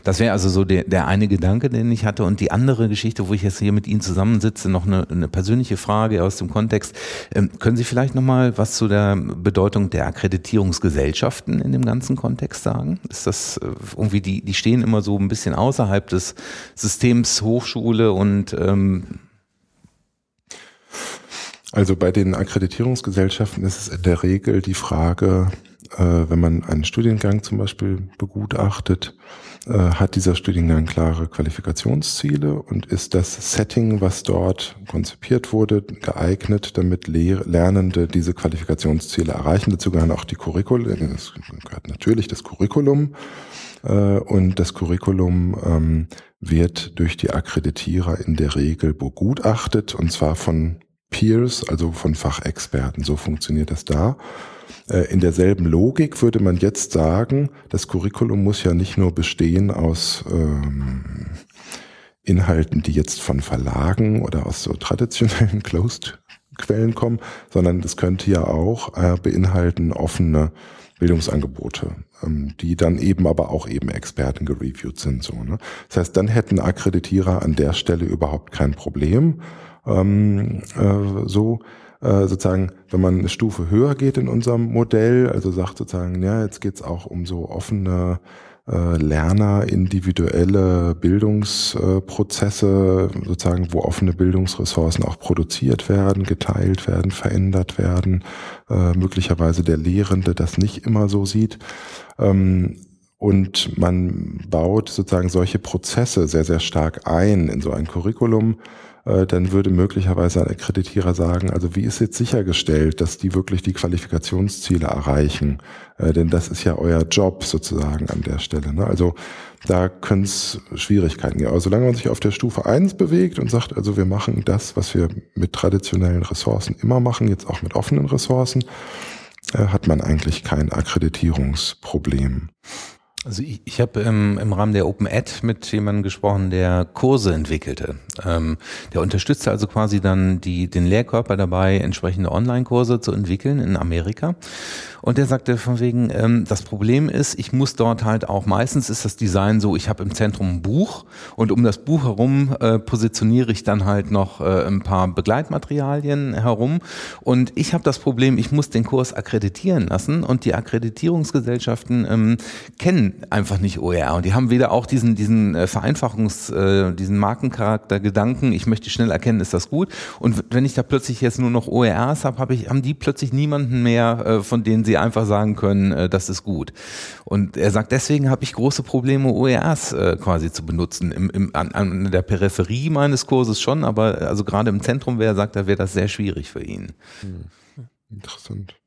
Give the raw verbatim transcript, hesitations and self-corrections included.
Das wäre also so der, der eine Gedanke, den ich hatte. Und die andere Geschichte, wo ich jetzt hier mit Ihnen zusammensitze, noch eine, eine persönliche Frage aus dem Kontext. Ähm, können Sie vielleicht nochmal was zu der Bedeutung der Akkreditierungsgesellschaften in dem ganzen Kontext sagen? Ist das äh, irgendwie, die, die stehen immer so ein bisschen außerhalb des Systems Hochschule und ähm Also bei den Akkreditierungsgesellschaften ist es in der Regel die Frage, äh, wenn man einen Studiengang zum Beispiel begutachtet, äh, hat dieser Studiengang klare Qualifikationsziele und ist das Setting, was dort konzipiert wurde, geeignet, damit Lehr- Lernende diese Qualifikationsziele erreichen. Dazu gehören auch die Curriculum, das gehört natürlich das Curriculum, äh, und das Curriculum ähm, wird durch die Akkreditierer in der Regel begutachtet, und zwar von Peers, also von Fachexperten. So funktioniert das da. In derselben Logik würde man jetzt sagen, das Curriculum muss ja nicht nur bestehen aus ähm, Inhalten, die jetzt von Verlagen oder aus so traditionellen Closed-Quellen kommen, sondern es könnte ja auch äh, beinhalten offene Bildungsangebote, ähm, die dann eben aber auch eben Experten gereviewt sind. So, ne? Das heißt, dann hätten Akkreditierer an der Stelle überhaupt kein Problem. Ähm, äh, so äh, sozusagen, wenn man eine Stufe höher geht in unserem Modell, also sagt sozusagen, ja, jetzt geht's auch um so offene äh, Lerner, individuelle Bildungsprozesse, äh, sozusagen, wo offene Bildungsressourcen auch produziert werden, geteilt werden, verändert werden, äh, möglicherweise der Lehrende das nicht immer so sieht. Ähm, und man baut sozusagen solche Prozesse sehr, sehr stark ein in so ein Curriculum, dann würde möglicherweise ein Akkreditierer sagen, also wie ist jetzt sichergestellt, dass die wirklich die Qualifikationsziele erreichen? Äh, denn das ist ja euer Job sozusagen an der Stelle. Ne? Also da können es Schwierigkeiten geben. Aber solange man sich auf der Stufe eins bewegt und sagt, also wir machen das, was wir mit traditionellen Ressourcen immer machen, jetzt auch mit offenen Ressourcen, äh, hat man eigentlich kein Akkreditierungsproblem. Also ich, ich habe ähm, im Rahmen der Open Ed mit jemandem gesprochen, der Kurse entwickelte. Ähm, der unterstützte also quasi dann die, den Lehrkörper dabei, entsprechende Online-Kurse zu entwickeln in Amerika. Und der sagte von wegen, ähm, das Problem ist, ich muss dort halt auch, meistens ist das Design so, ich habe im Zentrum ein Buch und um das Buch herum äh, positioniere ich dann halt noch äh, ein paar Begleitmaterialien herum. Und ich habe das Problem, ich muss den Kurs akkreditieren lassen und die Akkreditierungsgesellschaften ähm, kennen einfach nicht O E R und die haben weder auch diesen diesen äh, Vereinfachungs, äh, diesen Markencharakter Gedanken, ich möchte schnell erkennen, ist das gut, und wenn ich da plötzlich jetzt nur noch O E Rs habe, habe ich haben die plötzlich niemanden mehr, äh, von denen sie einfach sagen können, äh, das ist gut. Und er sagt, deswegen habe ich große Probleme, O E Rs äh, quasi zu benutzen. Im, im, an, an der Peripherie meines Kurses schon, aber also gerade im Zentrum wäre, sagt er, wäre das sehr schwierig für ihn. Hm. Interessant.